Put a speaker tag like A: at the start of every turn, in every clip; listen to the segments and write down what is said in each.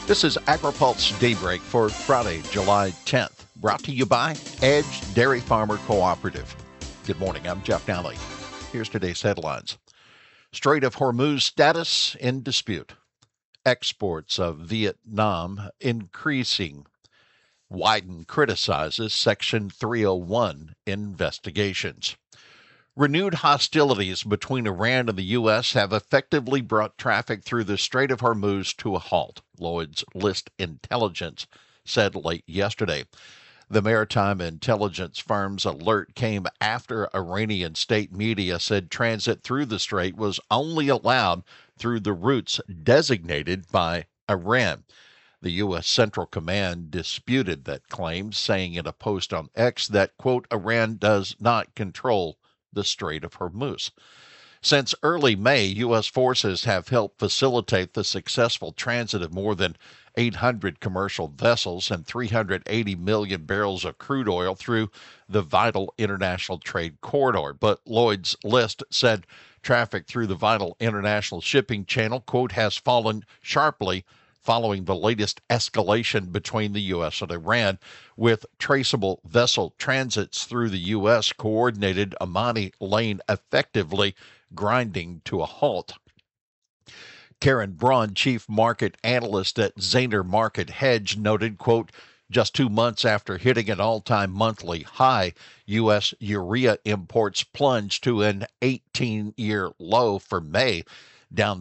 A: This is AgriPulse Daybreak for Friday, July 10th, brought to you by Edge Dairy Farmer Cooperative. Good morning, I'm Jeff Nally. Here's today's headlines. Strait of Hormuz status in dispute. Exports of Vietnam increasing. Wyden criticizes Section 301 investigations. Renewed hostilities between Iran and the U.S. have effectively brought traffic through the Strait of Hormuz to a halt, Lloyd's List Intelligence said late yesterday. The maritime intelligence firm's alert came after Iranian state media said transit through the strait was only allowed through the routes designated by Iran. The U.S. Central Command disputed that claim, saying in a post on X that, quote, Iran does not control the Strait of Hormuz. Since early May, U.S. forces have helped facilitate the successful transit of more than 800 commercial vessels and 380 million barrels of crude oil through the vital international trade corridor. But Lloyd's List said traffic through the vital international shipping channel, quote, has fallen sharply following the latest escalation between the U.S. and Iran, with traceable vessel transits through the U.S. coordinated Amani lane effectively grinding to a halt. Karen Braun, chief market analyst at Zaner Market Hedge, noted, quote, just 2 months after hitting an all-time monthly high, U.S. urea imports plunged to an 18-year low for May, down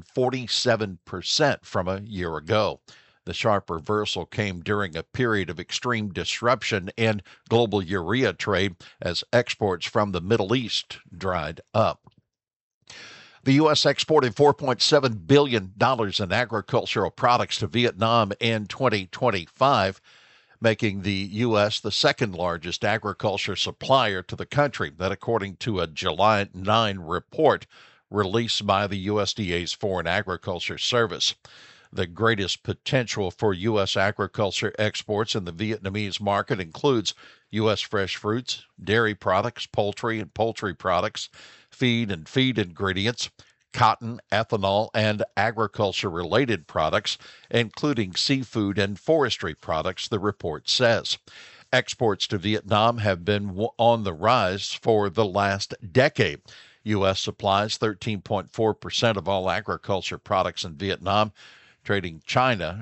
A: 47% from a year ago. The sharp reversal came during a period of extreme disruption in global urea trade as exports from the Middle East dried up. The U.S. exported $4.7 billion in agricultural products to Vietnam in 2025, making the U.S. the second largest agriculture supplier to the country. That according to a July 9 report released by the USDA's Foreign Agriculture Service. The greatest potential for U.S. agriculture exports in the Vietnamese market includes U.S. fresh fruits, dairy products, poultry and poultry products, feed and feed ingredients, cotton, ethanol, and agriculture-related products, including seafood and forestry products, the report says. Exports to Vietnam have been on the rise for the last decade. U.S. supplies 13.4% of all agriculture products in Vietnam, trailing China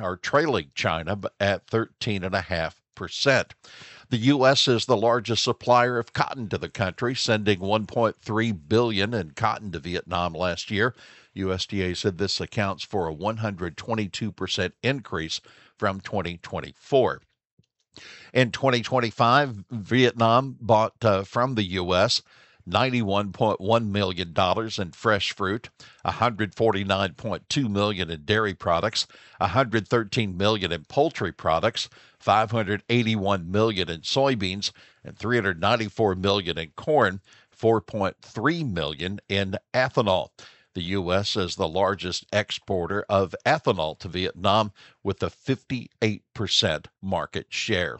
A: at 13.5%. The U.S. is the largest supplier of cotton to the country, sending $1.3 billion in cotton to Vietnam last year. USDA said this accounts for a 122% increase from 2024. In 2025, Vietnam bought from the U.S. $91.1 million in fresh fruit, $149.2 million in dairy products, $113 million in poultry products, $581 million in soybeans, and $394 million in corn, $4.3 million in ethanol. The U.S. is the largest exporter of ethanol to Vietnam with a 58% market share.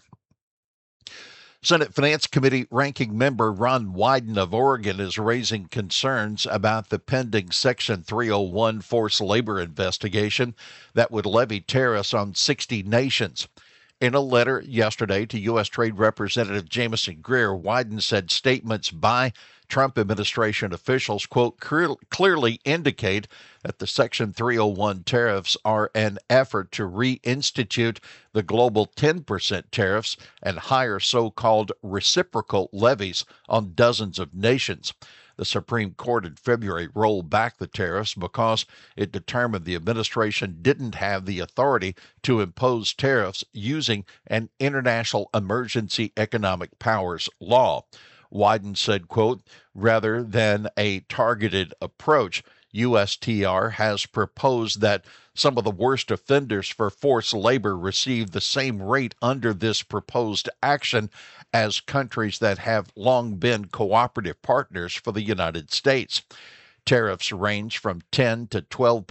A: Senate Finance Committee ranking member Ron Wyden of Oregon is raising concerns about the pending Section 301 forced labor investigation that would levy tariffs on 60 nations. In a letter yesterday to U.S. Trade Representative Jamieson Greer, Wyden said statements by Trump administration officials, quote, clearly indicate that the Section 301 tariffs are an effort to reinstitute the global 10% tariffs and higher so-called reciprocal levies on dozens of nations. The Supreme Court in February rolled back the tariffs because it determined the administration didn't have the authority to impose tariffs using an International Emergency Economic Powers law. Wyden said, quote, rather than a targeted approach, USTR has proposed that some of the worst offenders for forced labor receive the same rate under this proposed action as countries that have long been cooperative partners for the United States. Tariffs range from 10 to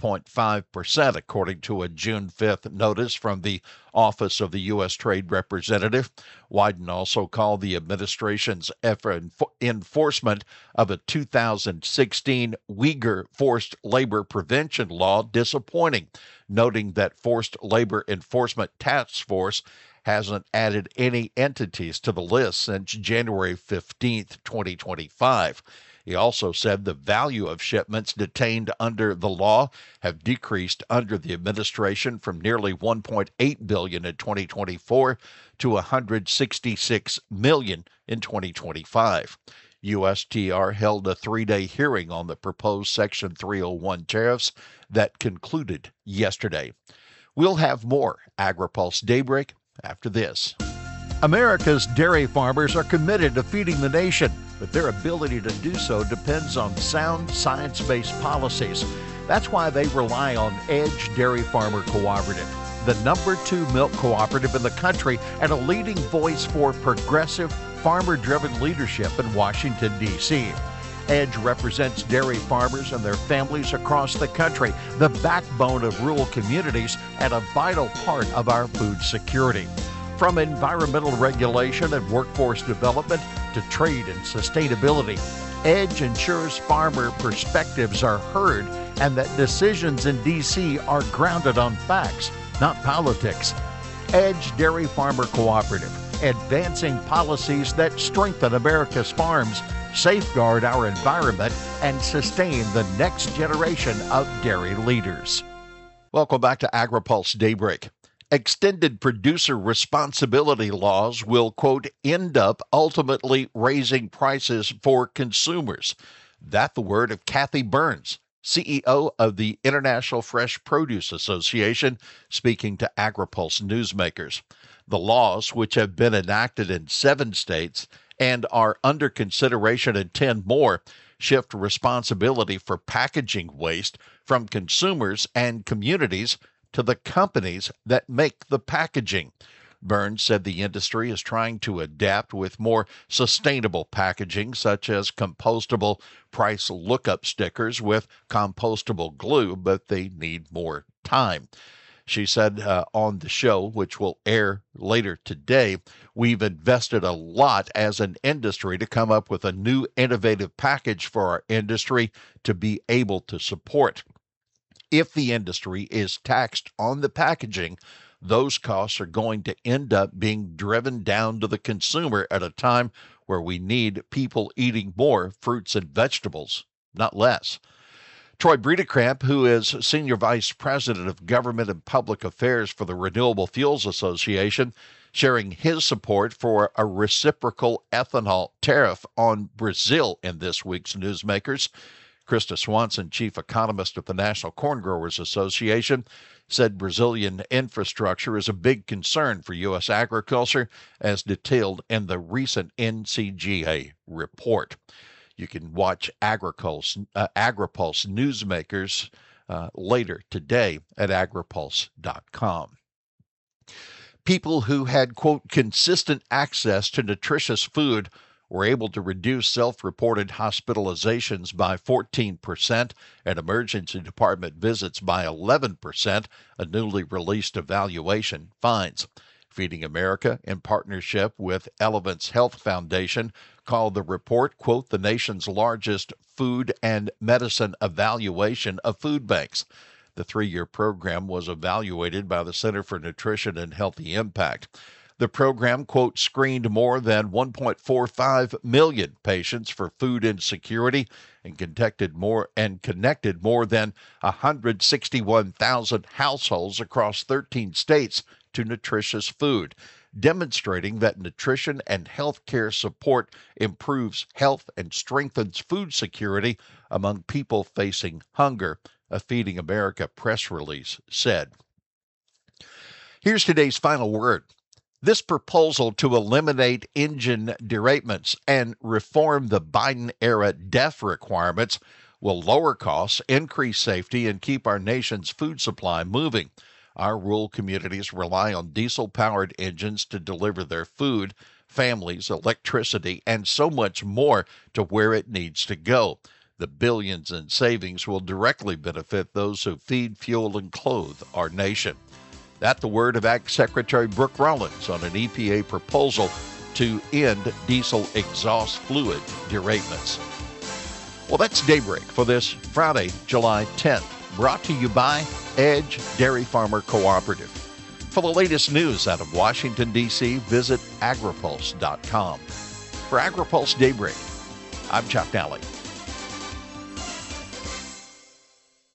A: 12.5%, according to a June 5th notice from the Office of the U.S. Trade Representative. Wyden also called the administration's enforcement of a 2016 Uyghur forced labor prevention law disappointing, noting that Forced Labor Enforcement Task Force hasn't added any entities to the list since January 15, 2025. He also said the value of shipments detained under the law have decreased under the administration from nearly $1.8 billion in 2024 to $166 million in 2025. USTR held a 3-day hearing on the proposed Section 301 tariffs that concluded yesterday. We'll have more AgriPulse Daybreak after this. America's dairy farmers are committed to feeding the nation, but their ability to do so depends on sound science-based policies. That's why they rely on Edge Dairy Farmer Cooperative, the #2 milk cooperative in the country and a leading voice for progressive, farmer-driven leadership in Washington, D.C. Edge represents dairy farmers and their families across the country, the backbone of rural communities and a vital part of our food security. From environmental regulation and workforce development to trade and sustainability, Edge ensures farmer perspectives are heard and that decisions in D.C. are grounded on facts, not politics. Edge Dairy Farmer Cooperative, advancing policies that strengthen America's farms, safeguard our environment, and sustain the next generation of dairy leaders. Welcome back to AgriPulse Daybreak. Extended producer responsibility laws will, quote, end up ultimately raising prices for consumers. That's the word of Kathy Burns, CEO of the International Fresh Produce Association, speaking to AgriPulse newsmakers. The laws, which have been enacted in 7 states and are under consideration in 10 more, shift responsibility for packaging waste from consumers and communities to the companies that make the packaging. Burns said the industry is trying to adapt with more sustainable packaging, such as compostable price lookup stickers with compostable glue, but they need more time. She said on the show, which will air later today, we've invested a lot as an industry to come up with a new innovative package for our industry to be able to support. If the industry is taxed on the packaging, those costs are going to end up being driven down to the consumer at a time where we need people eating more fruits and vegetables, not less. Troy Bredekamp, who is Senior Vice President of Government and Public Affairs for the Renewable Fuels Association, sharing his support for a reciprocal ethanol tariff on Brazil in this week's Newsmakers. Krista Swanson, chief economist of the National Corn Growers Association, said Brazilian infrastructure is a big concern for U.S. agriculture, as detailed in the recent NCGA report. You can watch AgriPulse Newsmakers later today at agripulse.com. People who had, quote, consistent access to nutritious food were able to reduce self-reported hospitalizations by 14% and emergency department visits by 11%, a newly released evaluation finds. Feeding America, in partnership with Elevance Health Foundation, called the report, quote, the nation's largest food and medicine evaluation of food banks. The 3-year program was evaluated by the Center for Nutrition and Healthy Impact. The program, quote, screened more than 1.45 million patients for food insecurity and connected more than 161,000 households across 13 states to nutritious food, demonstrating that nutrition and health care support improves health and strengthens food security among people facing hunger, a Feeding America press release said. Here's today's final word. This proposal to eliminate engine derailments and reform the Biden-era DEF requirements will lower costs, increase safety, and keep our nation's food supply moving. Our rural communities rely on diesel-powered engines to deliver their food, families, electricity, and so much more to where it needs to go. The billions in savings will directly benefit those who feed, fuel, and clothe our nation. That's the word of Ag Secretary Brooke Rollins on an EPA proposal to end diesel exhaust fluid deratements. Well, that's Daybreak for this Friday, July 10th, brought to you by Edge Dairy Farmer Cooperative. For the latest news out of Washington, D.C., visit agripulse.com. For AgriPulse Daybreak, I'm Chuck Nally.